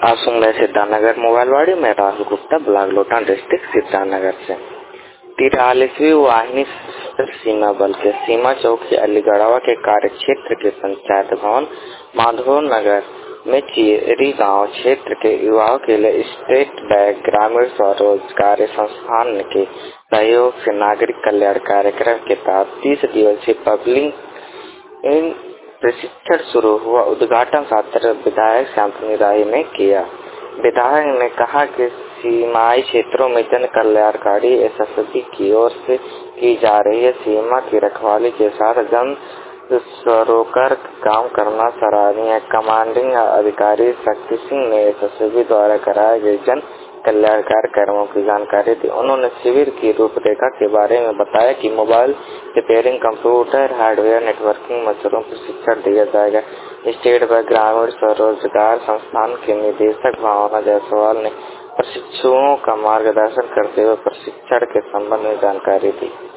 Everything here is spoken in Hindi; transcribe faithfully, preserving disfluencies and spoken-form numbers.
आप सुन रहे सिद्धार्थनगर मोबाइल वाड़ी में राहुल गुप्ता ब्लॉक लोटान डिस्ट्रिक्ट सिद्धार्थनगर से। तिरालीसवीं वाहिनी सशस्त्र सीमा बल के सीमा चौकी अलीगढ़वा के कार्य क्षेत्र के पंचायत भवन माधव नगर में चीरी गांव क्षेत्र के युवाओं के लिए स्टेट बैंक ग्रामीण स्वरोजगार संस्थान के सहयोग से नागरिक कल्याण कार्यक्रम के तहत तीस दिवसीय पब्लिक इन प्रशिक्षण शुरू हुआ। उद्घाटन सत्र विधायक श्यामसिंह राय ने किया। विधायक ने कहा कि सीमाई क्षेत्रों में जन कल्याणकारी एसएसबी की ओर से की जा रही है सीमा की रखवाली के साथ जन स्वरोजगार काम करना सराहनीय है। कमांडिंग अधिकारी शक्ति सिंह ने एसएसबी द्वारा कराए गए जन कल्याणकारी कर्मों की जानकारी दी। उन्होंने शिविर की रूपरेखा के बारे में बताया कि mobile repairing, computer hardware, networking mushroom प्रशिक्षण दिया जाएगा। स्टेट बैंक ग्रामीण स्वरोजगार संस्थान के निदेशक भावना जायसवाल ने प्रशिक्षुओं का मार्गदर्शन करते हुए प्रशिक्षण के संबंध में जानकारी दी।